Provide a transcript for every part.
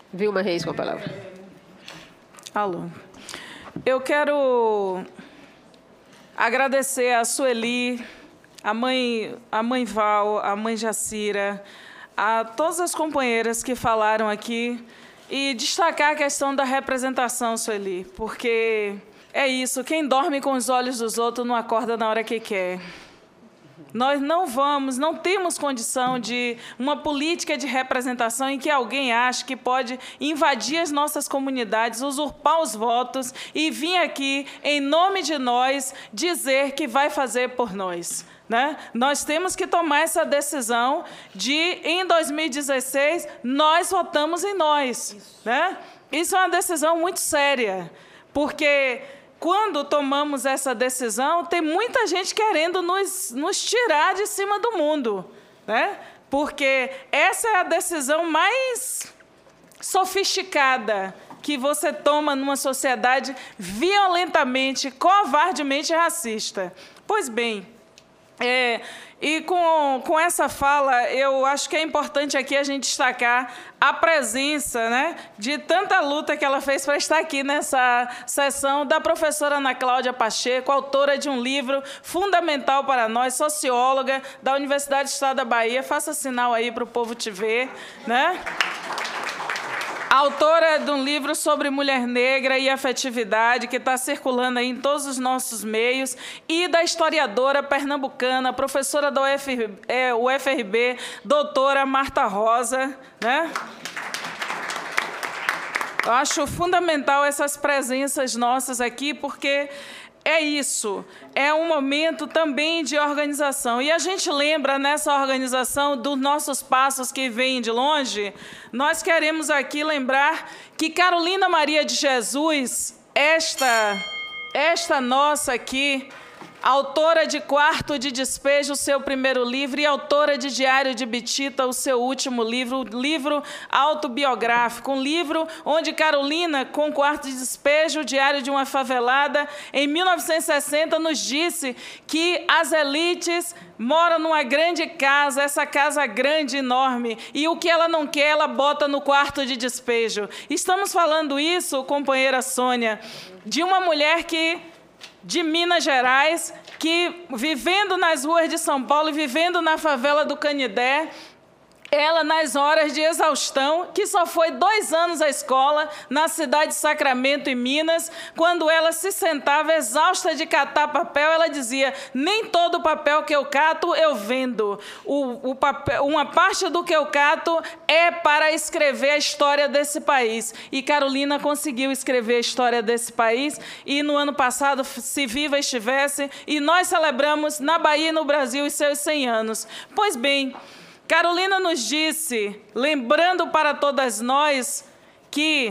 Vilma Reis com a palavra. Alô. Eu quero agradecer a Sueli, a mãe Val, a mãe Jacira, a todas as companheiras que falaram aqui e destacar a questão da representação, Sueli, porque é isso, quem dorme com os olhos dos outros não acorda na hora que quer. Nós não temos condição de uma política de representação em que alguém acha que pode invadir as nossas comunidades, usurpar os votos e vir aqui, em nome de nós, dizer que vai fazer por nós. Né? Nós temos que tomar essa decisão de, em 2016, nós votamos em nós. Né? Isso é uma decisão muito séria, porque quando tomamos essa decisão, tem muita gente querendo nos tirar de cima do mundo, né? Porque essa é a decisão mais sofisticada que você toma numa sociedade violentamente, covardemente racista. Pois bem, e com essa fala, eu acho que é importante aqui a gente destacar a presença, né, de tanta luta que ela fez para estar aqui nessa sessão, da professora Ana Cláudia Pacheco, autora de um livro fundamental para nós, socióloga da Universidade do Estado da Bahia. Faça sinal aí para o povo te ver, né? Autora de um livro sobre mulher negra e afetividade, que está circulando aí em todos os nossos meios, e da historiadora pernambucana, professora da UFRB, doutora Marta Rosa. Né? Eu acho fundamental essas presenças nossas aqui, porque é isso, é um momento também de organização. E a gente lembra nessa organização dos nossos passos que vêm de longe. Nós queremos aqui lembrar que Carolina Maria de Jesus, esta nossa aqui, autora de Quarto de Despejo, o seu primeiro livro, e autora de Diário de Bitita, o seu último livro, livro autobiográfico, um livro onde Carolina, com Quarto de Despejo, Diário de uma Favelada, em 1960, nos disse que as elites moram numa grande casa, essa casa grande, enorme, e o que ela não quer, ela bota no quarto de despejo. Estamos falando isso, companheira Sônia, de uma mulher de Minas Gerais, que, vivendo nas ruas de São Paulo e vivendo na favela do Canidé, ela, nas horas de exaustão, que só foi 2 anos à escola, na cidade de Sacramento, em Minas, quando ela se sentava exausta de catar papel, ela dizia: nem todo papel que eu cato, eu vendo. Uma parte do que eu cato é para escrever a história desse país. E Carolina conseguiu escrever a história desse país, e no ano passado, se viva estivesse, e nós celebramos na Bahia e no Brasil os seus 100 anos. Pois bem, Carolina nos disse, lembrando para todas nós, que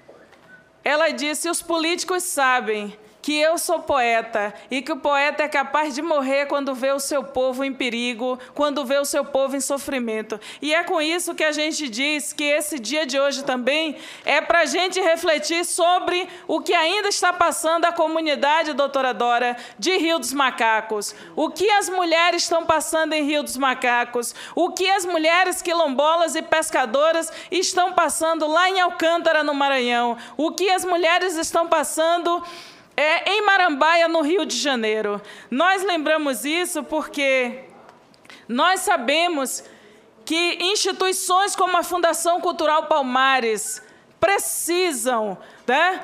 ela disse: os políticos sabem que eu sou poeta e que o poeta é capaz de morrer quando vê o seu povo em perigo, quando vê o seu povo em sofrimento. E é com isso que a gente diz que esse dia de hoje também é para a gente refletir sobre o que ainda está passando a comunidade, doutora Dora, de Rio dos Macacos. O que as mulheres estão passando em Rio dos Macacos, o que as mulheres quilombolas e pescadoras estão passando lá em Alcântara, no Maranhão, o que as mulheres estão passando em Marambaia, no Rio de Janeiro. Nós lembramos isso porque nós sabemos que instituições como a Fundação Cultural Palmares precisam, né,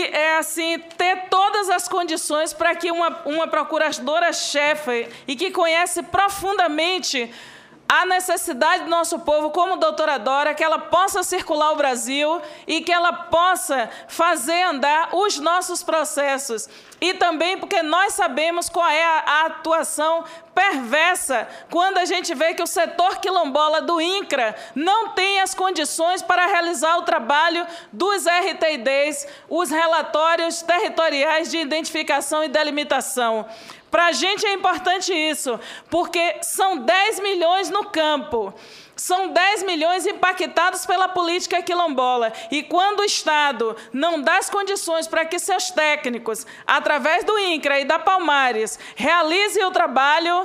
ter todas as condições para que uma procuradora-chefe e que conhece profundamente a necessidade do nosso povo, como doutora Dora, que ela possa circular o Brasil e que ela possa fazer andar os nossos processos. E também porque nós sabemos qual é a atuação perversa quando a gente vê que o setor quilombola do INCRA não tem as condições para realizar o trabalho dos RTIDs, os relatórios territoriais de identificação e delimitação. Para a gente é importante isso, porque são 10 milhões no campo, são 10 milhões impactados pela política quilombola. E quando o Estado não dá as condições para que seus técnicos, através do INCRA e da Palmares, realizem o trabalho,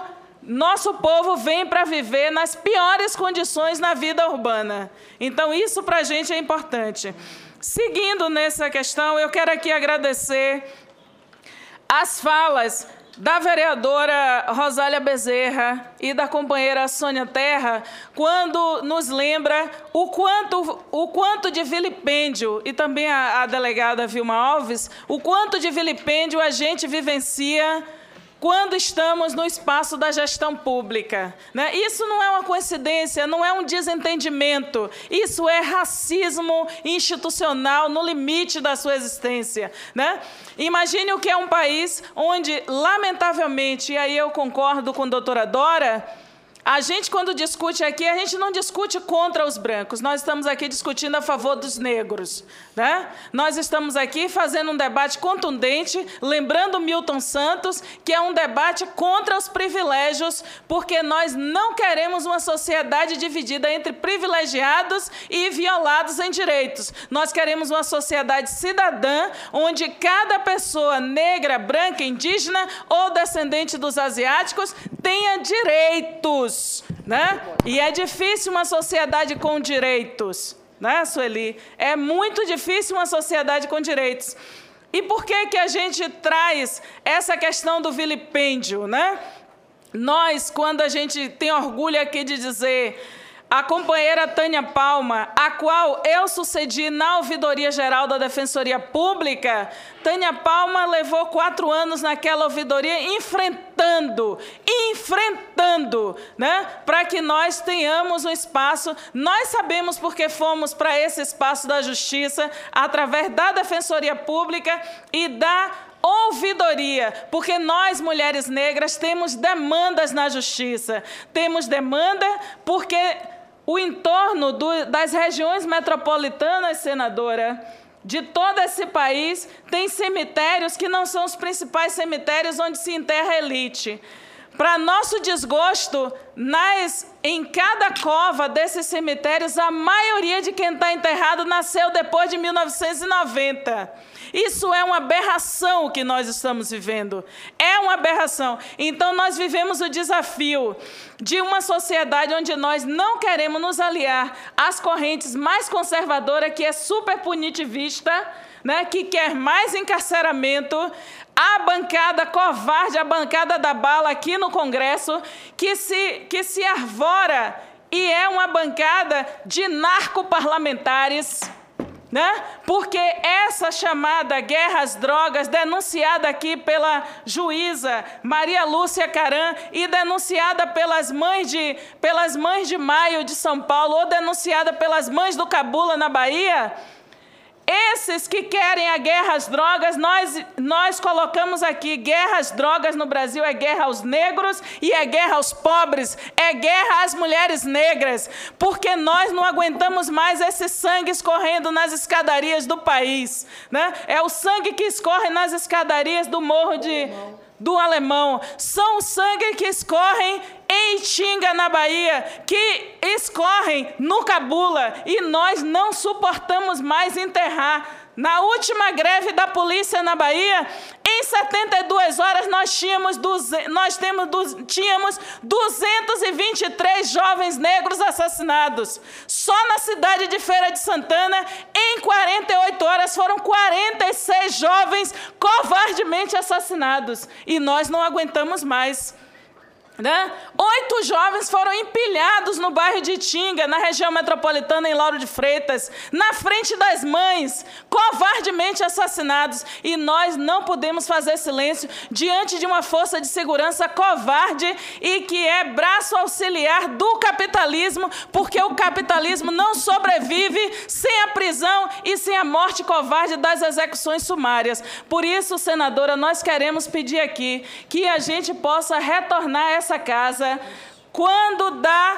nosso povo vem para viver nas piores condições na vida urbana. Então, isso para a gente é importante. Seguindo nessa questão, eu quero aqui agradecer as falas da vereadora Rosália Bezerra e da companheira Sônia Terra, quando nos lembra o quanto de vilipêndio, e também a delegada Vilma Alves, o quanto de vilipêndio a gente vivencia quando estamos no espaço da gestão pública, né? Isso não é uma coincidência, não é um desentendimento, isso é racismo institucional no limite da sua existência, né? Imagine o que é um país onde, lamentavelmente, e aí eu concordo com a doutora Dora, a gente, quando discute aqui, a gente não discute contra os brancos, nós estamos aqui discutindo a favor dos negros, né? Nós estamos aqui fazendo um debate contundente, lembrando Milton Santos, que é um debate contra os privilégios, porque nós não queremos uma sociedade dividida entre privilegiados e violados em direitos. Nós queremos uma sociedade cidadã, onde cada pessoa negra, branca, indígena ou descendente dos asiáticos tenha direitos, né? E é difícil uma sociedade com direitos, né, Sueli? É muito difícil uma sociedade com direitos. E por que a gente traz essa questão do vilipêndio, né? Nós, quando a gente tem orgulho aqui de dizer, a companheira Tânia Palma, a qual eu sucedi na Ouvidoria Geral da Defensoria Pública, Tânia Palma levou 4 anos naquela ouvidoria enfrentando, né, para que nós tenhamos um espaço. Nós sabemos porque fomos para esse espaço da justiça, através da Defensoria Pública e da ouvidoria, porque nós, mulheres negras, temos demandas na justiça. Temos demanda porque o entorno das regiões metropolitanas, senadora, de todo esse país, tem cemitérios que não são os principais cemitérios onde se enterra a elite. Para nosso desgosto, em cada cova desses cemitérios, a maioria de quem está enterrado nasceu depois de 1990. Isso é uma aberração que nós estamos vivendo. É uma aberração. Então, nós vivemos o desafio de uma sociedade onde nós não queremos nos aliar às correntes mais conservadoras, que é super punitivista, né, que quer mais encarceramento, a bancada covarde, a bancada da bala aqui no Congresso, que se arvora e é uma bancada de narcoparlamentares, né? Porque essa chamada guerra às drogas, denunciada aqui pela juíza Maria Lúcia Caram e denunciada pelas mães de Maio de São Paulo, ou denunciada pelas mães do Cabula na Bahia, esses que querem a guerra às drogas, nós colocamos aqui, guerra às drogas no Brasil é guerra aos negros e é guerra aos pobres, é guerra às mulheres negras, porque nós não aguentamos mais esse sangue escorrendo nas escadarias do país, né? É o sangue que escorre nas escadarias do Morro do Alemão, são o sangue que escorrem em Itinga, na Bahia, que escorrem no Cabula, e nós não suportamos mais enterrar. Na última greve da polícia na Bahia, em 72 horas, nós tínhamos 223 jovens negros assassinados. Só na cidade de Feira de Santana, em 48 horas, foram 46 jovens covardemente assassinados. E nós não aguentamos mais, né? 8 jovens foram empilhados no bairro de Itinga, na região metropolitana, em Lauro de Freitas, na frente das mães, covardemente assassinados. E nós não podemos fazer silêncio diante de uma força de segurança covarde e que é braço auxiliar do capitalismo, porque o capitalismo não sobrevive sem a prisão e sem a morte covarde das execuções sumárias. Por isso, senadora, nós queremos pedir aqui que a gente possa retornar essa casa quando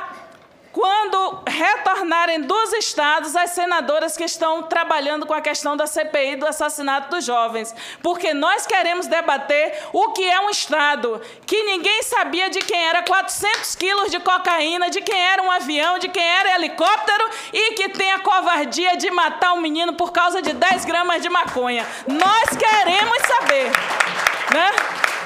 retornarem dos estados as senadoras que estão trabalhando com a questão da CPI do assassinato dos jovens, porque nós queremos debater o que é um estado, que ninguém sabia de quem era 400 quilos de cocaína, de quem era um avião, de quem era helicóptero, e que tem a covardia de matar um menino por causa de 10 gramas de maconha. Nós queremos saber, né?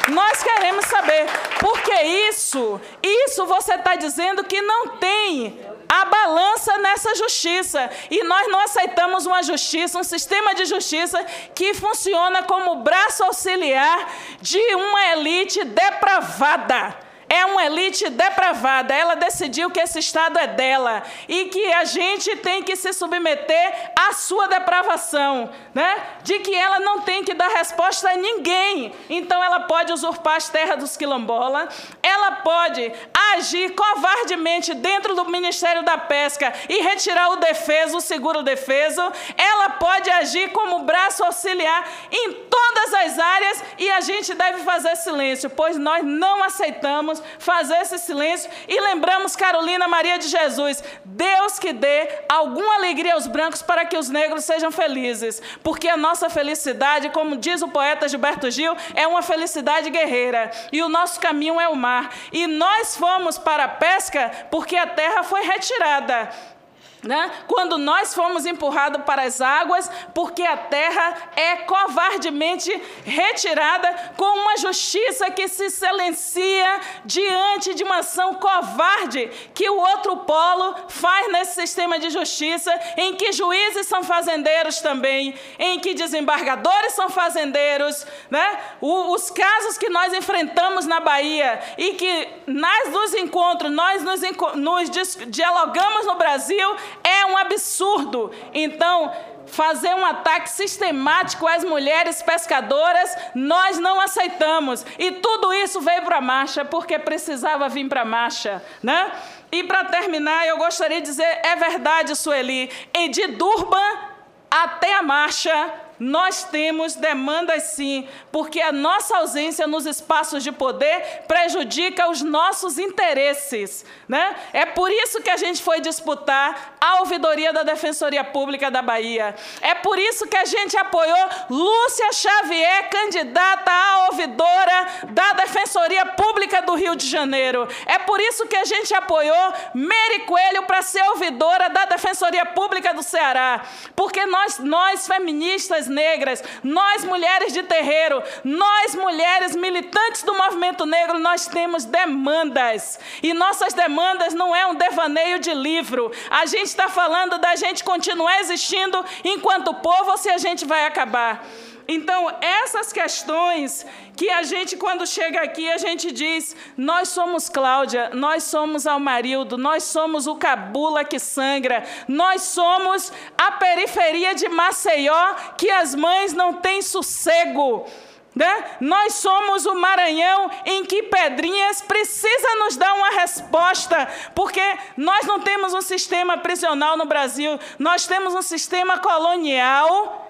Nós queremos saber, porque isso você está dizendo que não tem a balança nessa justiça. E nós não aceitamos uma justiça, um sistema de justiça que funciona como braço auxiliar de uma elite depravada. É uma elite depravada. Ela decidiu que esse Estado é dela e que a gente tem que se submeter à sua depravação, né? De que ela não tem que dar resposta a ninguém. Então, ela pode usurpar as terras dos quilombolas, ela pode agir covardemente dentro do Ministério da Pesca e retirar o defeso, o seguro-defeso. Ela pode agir como braço auxiliar em todas as áreas e a gente deve fazer silêncio, pois nós não aceitamos fazer esse silêncio e lembramos Carolina Maria de Jesus, Deus que dê alguma alegria aos brancos para que os negros sejam felizes, porque a nossa felicidade, como diz o poeta Gilberto Gil, é uma felicidade guerreira e o nosso caminho é o mar, e nós fomos para a pesca porque a terra foi retirada, né? Quando nós fomos empurrados para as águas, porque a terra é covardemente retirada com uma justiça que se silencia diante de uma ação covarde que o outro polo faz nesse sistema de justiça, em que juízes são fazendeiros também, em que desembargadores são fazendeiros, né? Os casos que nós enfrentamos na Bahia e que nos encontros, nós nos dialogamos no Brasil, é um absurdo. Então, fazer um ataque sistemático às mulheres pescadoras, nós não aceitamos. E tudo isso veio para a marcha, porque precisava vir para a marcha, né? E para terminar, eu gostaria de dizer, é verdade, Sueli, e de Durban até a marcha, nós temos demandas sim, porque a nossa ausência nos espaços de poder prejudica os nossos interesses, né? É por isso que a gente foi disputar a ouvidoria da Defensoria Pública da Bahia. É por isso que a gente apoiou Lúcia Xavier, candidata a ouvidora da Defensoria Pública do Rio de Janeiro. É por isso que a gente apoiou Mery Coelho para ser ouvidora da Defensoria Pública do Ceará. Porque nós feministas negras, nós mulheres de terreiro, nós mulheres militantes do movimento negro, nós temos demandas. E nossas demandas não é um devaneio de livro. A gente está falando da gente continuar existindo enquanto povo ou se a gente vai acabar. Então, essas questões que a gente, quando chega aqui, a gente diz, nós somos Cláudia, nós somos Almarildo, nós somos o Cabula que sangra, nós somos a periferia de Maceió, que as mães não têm sossego, né? Nós somos o Maranhão em que Pedrinhas precisa nos dar uma resposta, porque nós não temos um sistema prisional no Brasil, nós temos um sistema colonial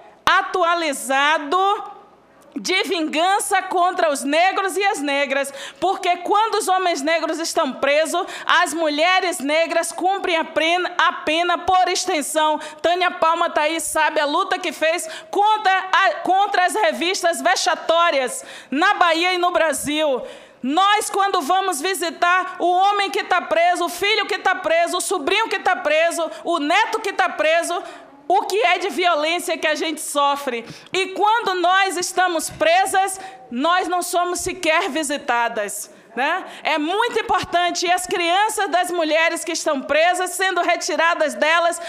atualizado de vingança contra os negros e as negras, porque quando os homens negros estão presos, as mulheres negras cumprem a pena por extensão. Tânia Palma está aí, sabe a luta que fez contra as revistas vexatórias na Bahia e no Brasil. Nós, quando vamos visitar o homem que está preso, o filho que está preso, o sobrinho que está preso, o neto que está preso, o que é de violência que a gente sofre. E quando nós estamos presas, nós não somos sequer visitadas, né? É muito importante, e as crianças das mulheres que estão presas sendo retiradas delas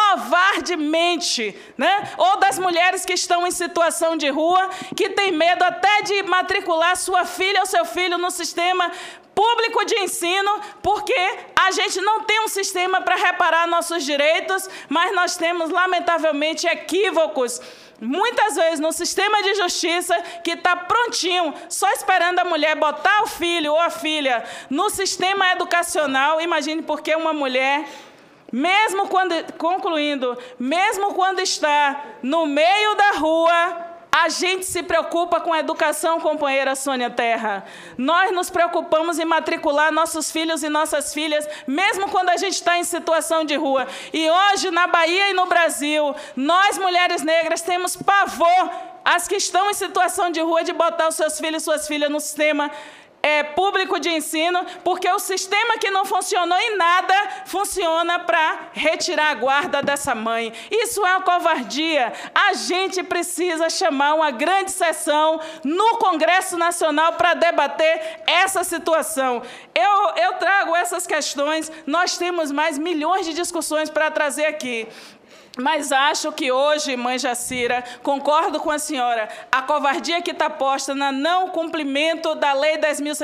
covardemente, né? Ou das mulheres que estão em situação de rua, que tem medo até de matricular sua filha ou seu filho no sistema público de ensino, porque a gente não tem um sistema para reparar nossos direitos, mas nós temos, lamentavelmente, equívocos, muitas vezes no sistema de justiça, que está prontinho, só esperando a mulher botar o filho ou a filha no sistema educacional. Imagine porque uma mulher, mesmo quando está no meio da rua, a gente se preocupa com a educação, companheira Sônia Terra. Nós nos preocupamos em matricular nossos filhos e nossas filhas, mesmo quando a gente está em situação de rua. E hoje, na Bahia e no Brasil, nós, mulheres negras, temos pavor, as que estão em situação de rua, de botar os seus filhos e suas filhas no sistema público de ensino, porque o sistema que não funcionou em nada funciona para retirar a guarda dessa mãe. Isso é uma covardia. A gente precisa chamar uma grande sessão no Congresso Nacional para debater essa situação. Eu trago essas questões, nós temos mais milhões de discussões para trazer aqui. Mas acho que hoje, mãe Jacira, concordo com a senhora, a covardia que está posta no não cumprimento da Lei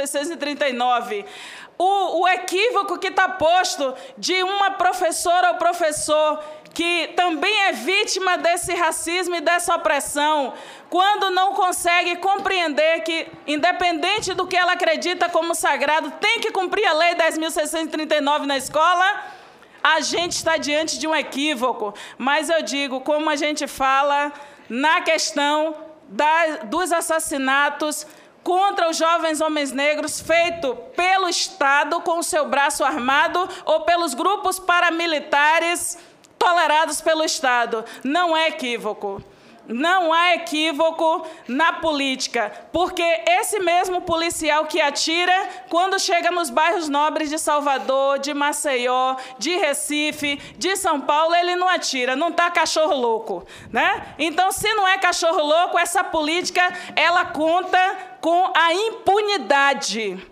10.639, o equívoco que está posto de uma professora ou professor que também é vítima desse racismo e dessa opressão, quando não consegue compreender que, independente do que ela acredita como sagrado, tem que cumprir a Lei 10.639 na escola, a gente está diante de um equívoco. Mas eu digo, como a gente fala na questão dos assassinatos contra os jovens homens negros feito pelo Estado com o seu braço armado ou pelos grupos paramilitares tolerados pelo Estado. Não é equívoco. Não há equívoco na política, porque esse mesmo policial que atira, quando chega nos bairros nobres de Salvador, de Maceió, de Recife, de São Paulo, ele não atira, não está cachorro louco, né? Então, se não é cachorro louco, essa política, ela conta com a impunidade.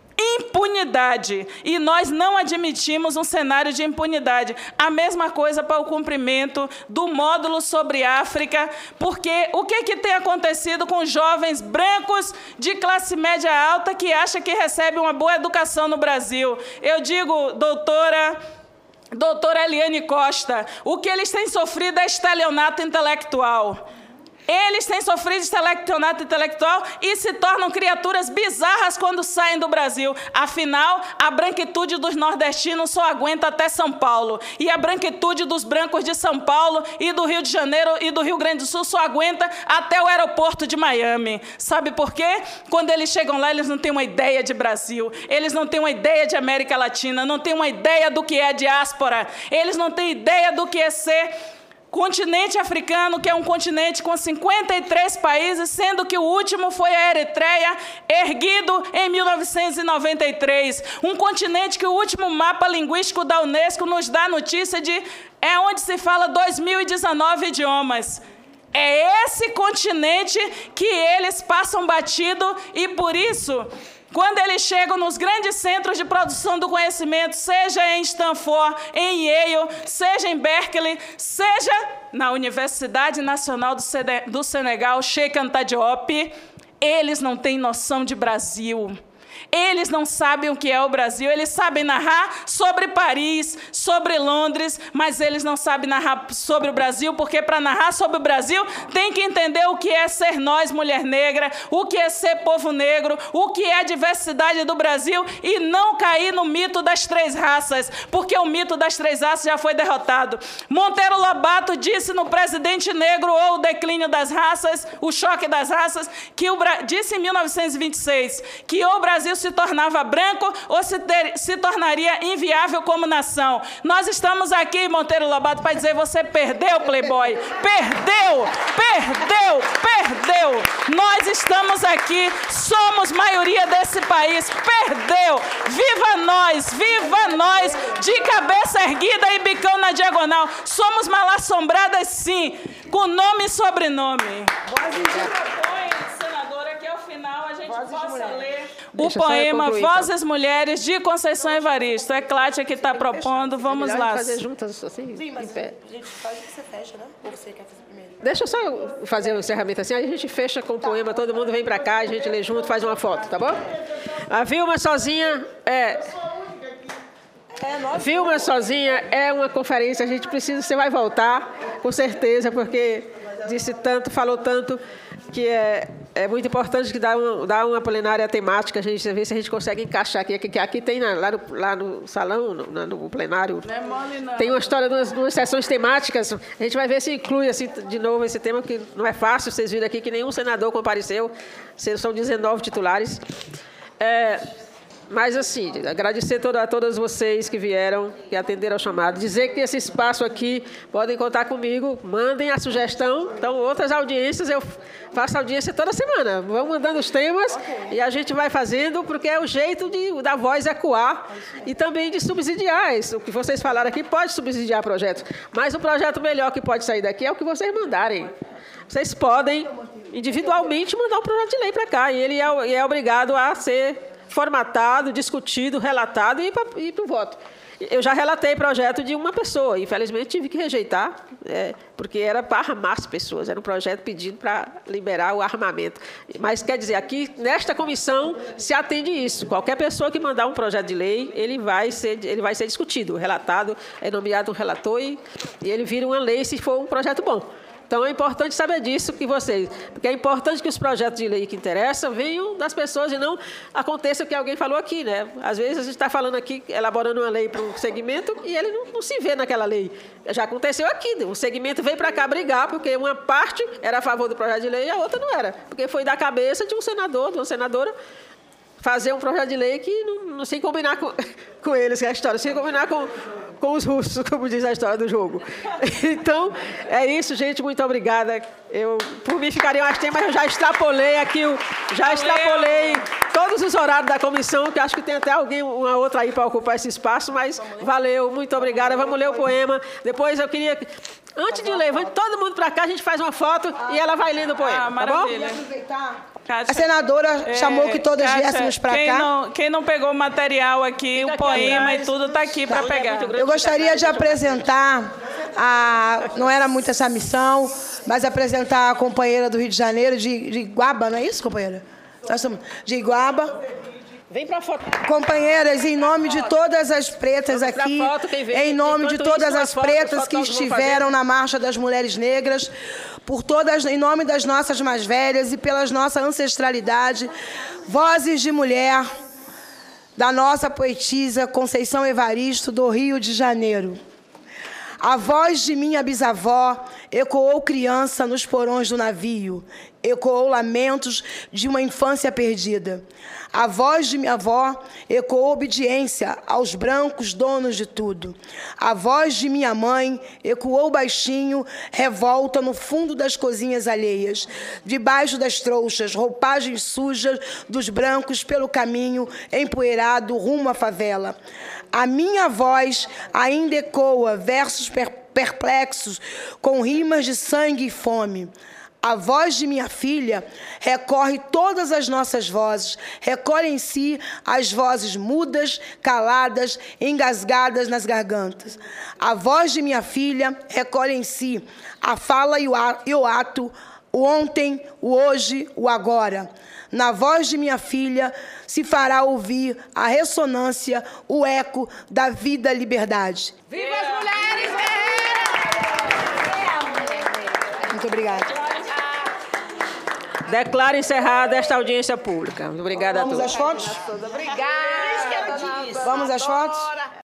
Impunidade. E nós não admitimos um cenário de impunidade. A mesma coisa para o cumprimento do módulo sobre África, porque o que tem acontecido com jovens brancos de classe média alta que acham que recebem uma boa educação no Brasil? Eu digo, doutora Eliane Costa, o que eles têm sofrido é estelionato intelectual. Eles têm sofrido estelionato intelectual e se tornam criaturas bizarras quando saem do Brasil. Afinal, a branquitude dos nordestinos só aguenta até São Paulo. E a branquitude dos brancos de São Paulo e do Rio de Janeiro e do Rio Grande do Sul só aguenta até o aeroporto de Miami. Sabe por quê? Quando eles chegam lá, eles não têm uma ideia de Brasil. Eles não têm uma ideia de América Latina. Não têm uma ideia do que é diáspora. Eles não têm ideia do que é ser continente africano, que é um continente com 53 países, sendo que o último foi a Eritreia, erguido em 1993. Um continente que o último mapa linguístico da Unesco nos dá notícia de onde se fala 2019 idiomas. É esse continente que eles passam batido e, por isso, quando eles chegam nos grandes centros de produção do conhecimento, seja em Stanford, em Yale, seja em Berkeley, seja na Universidade Nacional do Senegal, Cheikh Anta Diop, eles não têm noção de Brasil. Eles não sabem o que é o Brasil. Eles sabem narrar sobre Paris, sobre Londres, mas eles não sabem narrar sobre o Brasil, porque para narrar sobre o Brasil tem que entender o que é ser nós, mulher negra, o que é ser povo negro, o que é a diversidade do Brasil e não cair no mito das três raças, porque o mito das três raças já foi derrotado. Monteiro Lobato disse no Presidente Negro ou o declínio das raças, o choque das raças, que disse em 1926 que ou o Brasil se tornava branco ou se tornaria inviável como nação. Nós estamos aqui, Monteiro Lobato, para dizer: você perdeu, Playboy. Perdeu, perdeu, perdeu. Nós estamos aqui, somos maioria desse país. Perdeu. Viva nós, de cabeça erguida e bicão na diagonal. Somos mal assombradas, sim, com nome e sobrenome. Senadora, que ao final a gente possa ler o poema Vozes Mulheres, de Conceição Evaristo. É Cláudia que está propondo. Vamos lá. Fazer juntas assim? Sim, mas a gente faz o que você fecha, né? Ou você quer fazer primeiro? Deixa eu só fazer o encerramento assim, aí a gente fecha com o poema, todo mundo vem para cá, a gente lê junto, faz uma foto, tá bom? A Vilma Sozinha Vilma Sozinha é uma conferência, a gente precisa, você vai voltar, com certeza, porque disse tanto, falou tanto, que é muito importante que dá uma plenária temática, a gente vê se a gente consegue encaixar aqui. Aqui tem, lá no salão, no plenário, não é mole, não. Tem uma história de umas sessões temáticas. A gente vai ver se inclui assim, de novo esse tema, que não é fácil. Vocês viram aqui que nenhum senador compareceu, são 19 titulares. Mas, assim, agradecer a todas vocês que vieram, que atenderam ao chamado. Dizer que esse espaço aqui, podem contar comigo, mandem a sugestão. Então, outras audiências, eu faço audiência toda semana. Vão mandando os temas e a gente vai fazendo, porque é o jeito da voz ecoar e também de subsidiar. Isso, o que vocês falaram aqui pode subsidiar projetos, mas o projeto melhor que pode sair daqui é o que vocês mandarem. Vocês podem, individualmente, mandar um projeto de lei para cá e ele é obrigado a ser formatado, discutido, relatado e ir para o voto. Eu já relatei projeto de uma pessoa, infelizmente tive que rejeitar, porque era para armar as pessoas, era um projeto pedindo para liberar o armamento. Mas, quer dizer, aqui, nesta comissão, se atende isso. Qualquer pessoa que mandar um projeto de lei, ele vai ser discutido, relatado, é nomeado um relator e ele vira uma lei se for um projeto bom. Então, é importante saber disso, porque é importante que os projetos de lei que interessam venham das pessoas e não aconteça o que alguém falou aqui, né? Às vezes, a gente está falando aqui, elaborando uma lei para um segmento e ele não se vê naquela lei. Já aconteceu aqui, o segmento veio para cá brigar, porque uma parte era a favor do projeto de lei e a outra não era, porque foi da cabeça de um senador, de uma senadora, fazer um projeto de lei que não sem combinar com eles, que é a história, sem combinar com os russos, como diz a história do jogo. Então, é isso, gente, muito obrigada. Por mim, ficaria mais tempo, mas eu já extrapolei aqui, extrapolei todos os horários da comissão, que acho que tem até uma outra aí para ocupar esse espaço, mas valeu, muito obrigada. Vamos ler o poema. Depois eu queria... Antes de ler, vem todo mundo para cá, a gente faz uma foto e ela vai lendo o poema, maravilha. Tá bom? A senadora chamou que todas viéssemos para cá. Quem não pegou o material aqui, o poema e tudo está aqui para pegar. Eu gostaria de apresentar, não era muito essa missão, mas apresentar a companheira do Rio de Janeiro, de Iguaba, não é isso, companheira? Nós estamos de Iguaba. Vem para a foto. Companheiras, em nome de todas as pretas aqui, em nome de todas as pretas que estiveram na Marcha das Mulheres Negras, em nome das nossas mais velhas e pela nossa ancestralidade, vozes de mulher da nossa poetisa Conceição Evaristo, do Rio de Janeiro. A voz de minha bisavó ecoou criança nos porões do navio, ecoou lamentos de uma infância perdida. A voz de minha avó ecoou obediência aos brancos donos de tudo. A voz de minha mãe ecoou baixinho revolta no fundo das cozinhas alheias, debaixo das trouxas, roupagens sujas dos brancos pelo caminho empoeirado rumo à favela. A minha voz ainda ecoa versos perplexos com rimas de sangue e fome. A voz de minha filha recorre todas as nossas vozes, recolhe em si as vozes mudas, caladas, engasgadas nas gargantas. A voz de minha filha recolhe em si a fala e o ato, o ontem, o hoje, o agora. Na voz de minha filha se fará ouvir a ressonância, o eco da vida e liberdade. Viva as mulheres! Muito obrigada. Declaro encerrada esta audiência pública. Obrigada a todos. Vamos às fotos? Obrigada. Vamos às fotos?